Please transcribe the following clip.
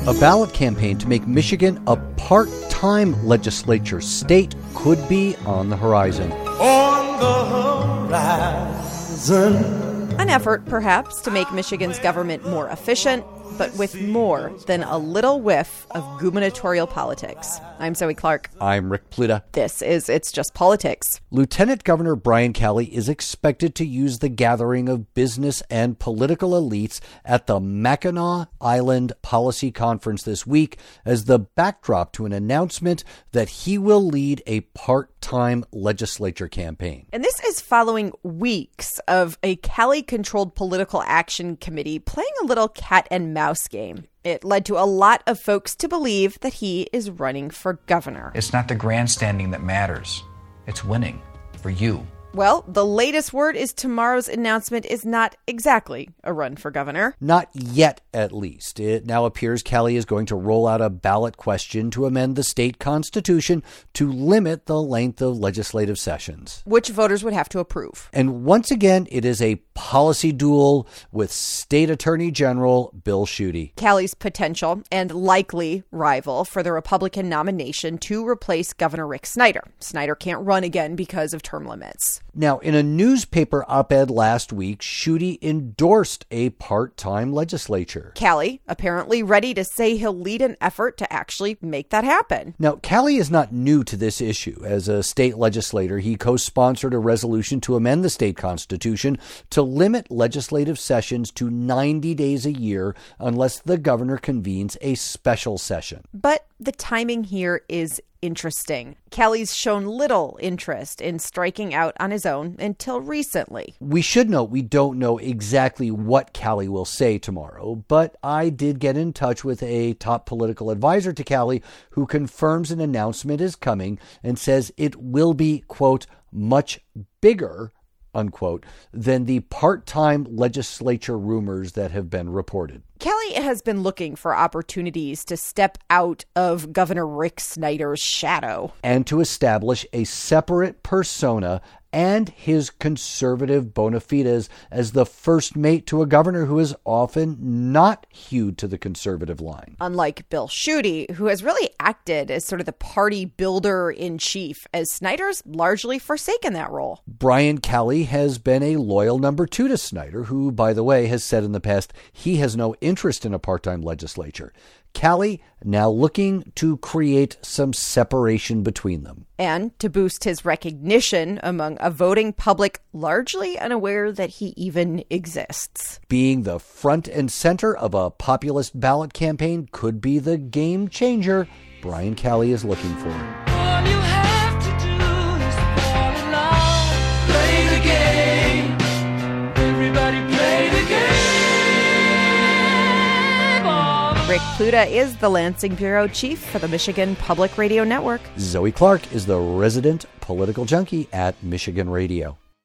A ballot campaign to make Michigan a part-time legislature state could be on the horizon. On the horizon. An effort, perhaps, to make Michigan's government more efficient, but with more than a little whiff of gubernatorial politics. I'm Zoe Clark. I'm Rick Pluta. This is It's Just Politics. Lieutenant Governor Brian Calley is expected to use the gathering of business and political elites at the Mackinac Island Policy Conference this week as the backdrop to an announcement that he will lead a part-time legislature campaign. And this is following weeks of a Calley-controlled political action committee playing a little cat and mouse game. It led to a lot of folks to believe that he is running for governor. It's not the grandstanding that matters. It's winning for you. Well, the latest word is tomorrow's announcement is not exactly a run for governor. Not yet, at least. It now appears Calley is going to roll out a ballot question to amend the state constitution to limit the length of legislative sessions, which voters would have to approve. And once again, it is a policy duel with State Attorney General Bill Schuette, Calley's potential and likely rival for the Republican nomination to replace Governor Rick Snyder. Snyder can't run again because of term limits. Now, in a newspaper op-ed last week, Schuette endorsed a part-time legislature. Calley apparently ready to say he'll lead an effort to actually make that happen. Now, Calley is not new to this issue. As a state legislator, he co-sponsored a resolution to amend the state constitution to limit legislative sessions to 90 days a year unless the governor convenes a special session. But the timing here is interesting. Calley's shown little interest in striking out on his own until recently. We should note we don't know exactly what Calley will say tomorrow, but I did get in touch with a top political advisor to Calley who confirms an announcement is coming and says it will be, quote, much bigger, unquote, than the part-time legislature rumors that have been reported. Calley has been looking for opportunities to step out of Governor Rick Snyder's shadow and to establish a separate persona and his conservative bona fides as the first mate to a governor who is often not hewed to the conservative line. Unlike Bill Schuette, who has really acted as sort of the party builder-in-chief, as Snyder's largely forsaken that role. Brian Calley has been a loyal number two to Snyder, who, by the way, has said in the past he has no interest in a part-time legislature. Calley now looking to create some separation between them. And to boost his recognition among a voting public largely unaware that he even exists. Being the front and center of a populist ballot campaign could be the game changer Brian Calley is looking for. All you have to do is fall in love. Play the game. Everybody play the game. Rick Pluta is the Lansing Bureau Chief for the Michigan Public Radio Network. Zoe Clark is the resident political junkie at Michigan Radio.